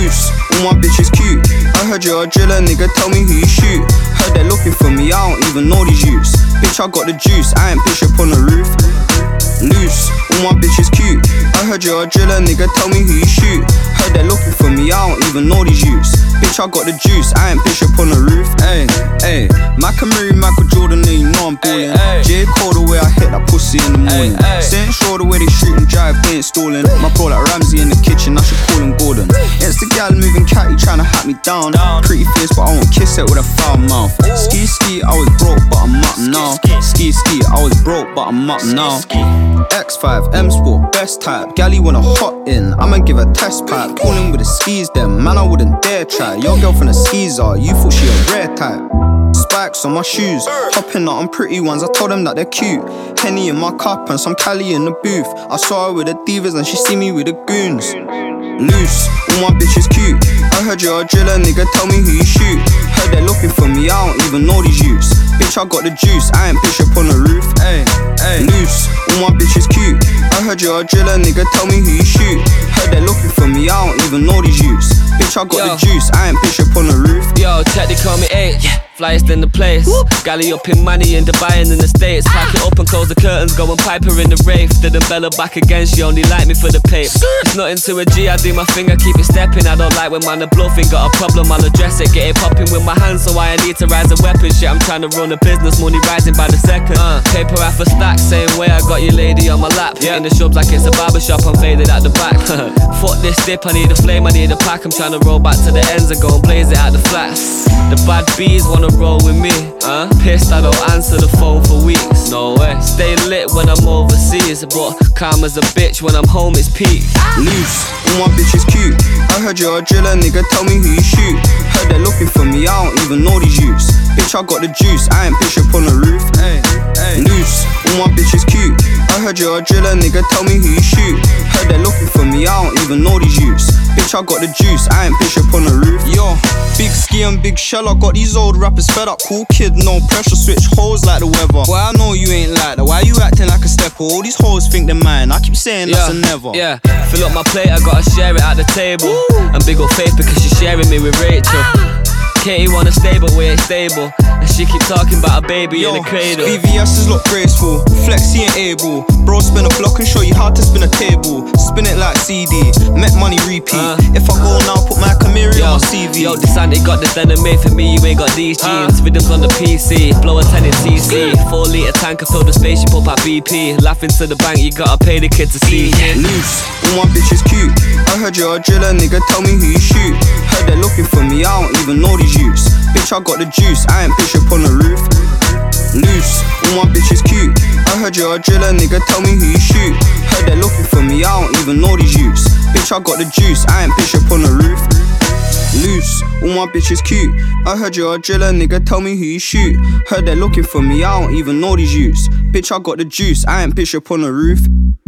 Loose, all my bitches cute. I heard you're a driller, nigga, tell me who you shoot. Heard they're looking for me, I don't even know these youths. Bitch, I got the juice, I ain't bitch up on the roof. Loose, all my bitches cute. I heard you're a driller, nigga, tell me who you shoot. Heard they're looking for me, I don't even know these youths. Bitch, I got the juice, I ain't bitch up on the roof. Ayy, ayy, Macamiri, Michael Jordan, you know I'm ballin'. J. Cole, the way I hit that pussy in the morning. Saint Shaw, the way they shoot and drive, they ain't stalling. My bro like Ramsey in the kitchen, I should call him Gordon. Insta gal moving catty, tryna hat me down. Pretty face, but I won't kiss it with a foul mouth. Ski ski, I was broke, but I'm up now. Ski ski, I was broke, but I'm up now. X5, M Sport, best type. Gally wanna hot in, I'ma give a test pipe. Calling with the skis, then man, I wouldn't dare try. Your girlfriend a skeezer, you thought she a rare type. Spikes on my shoes, hopping out on pretty ones, I told them that they're cute. Henny in my cup and some Cali in the booth. I saw her with the divas and she see me with the goons. Loose, all my bitches cute. I heard you're a driller, nigga, tell me who you shoot. Heard they're looking for me, I don't even know these youths. Bitch, I got the juice, I ain't bitch up on the roof. Ayy, ayy. Loose, all my bitches cute. I heard you're a driller, nigga, tell me who you shoot. Heard they're looking for me, I don't even know these youths. Bitch, I got the juice, I ain't bitch up on the roof. Yo, check, they call me 8, flyest in the place. Galley up in money in Dubai and in the States. Pack it up and close the curtains, go and pipe her in the rave. Didn't Bella back again, she only like me for the pape. It's nothing to a G, I do my finger, keep it stepping. I don't like when man are bluffing, got a problem, I'll address it. Get it popping with my hands, so I need to rise a weapon. Shit, I'm trying to run a business, money rising by the second. Paper half a stack, same way I got your lady on my lap. In the shrubs like it's a barbershop, I'm faded at the back. Fuck this dip, I need a flame, I need a pack. I'm trying to roll back to the ends and go and blaze it at the flats. The bad bees wanna roll with me, pissed I don't answer the phone for weeks. No way. Stay lit when I'm overseas, but calm as a bitch when I'm home, it's peak. Loose, all my bitches cute. I heard you're a driller, nigga, tell me who you shoot. Heard they're looking for me, I don't even know these youths. Bitch, I got the juice, I ain't bitch up on the roof. Ayy, ayy. Loose, all my bitches cute. I heard you're a driller, nigga, tell me who you shoot. Heard they're looking for me, I don't even know these youths. Bitch, I got the juice, I ain't bitch up on the roof. Yo, big ski and big shell, I got these old rappers fed up. Cool kid, no pressure, switch hoes like the weather. Well, I know you ain't like that, why you acting like a stepper? All these hoes think they're mine, I keep saying that's a never. Yeah, fill up my plate, I gotta share it at the table. And big ol' Faith because she's sharing me with Rachel. Katie wanna stay but we ain't stable. And she keep talking about a baby in the cradle. VVS's look graceful, Flexi ain't able. Bro spin a block and show you how to spin a table. Spin it like CD, make money repeat. If I go now, put my Camry on my CV. Yo, DeSanti got the denim made for me, you ain't got these jeans. Rhythms on the PC, blow a 10 in CC. 4 litre tanker, fill the spaceship up at BP. Laughing to the bank, you gotta pay the kid to see. Loose, all my bitches cute. I heard you're a driller, nigga, tell me who you shoot. Heard they're looking for me, I don't even know these youths. Bitch, I got the juice, I ain't bitch up on the roof. Loose, all my bitches cute. I heard you're a driller, nigga, tell me who you shoot. Heard they're looking for me, I don't even know these youths. Bitch, I got the juice, I ain't bitch up on the roof. Loose, all my bitches cute. I heard you're a driller, nigga, tell me who you shoot. Heard they're looking for me, I don't even know these youths. Bitch, I got the juice, I ain't bitch up on the roof.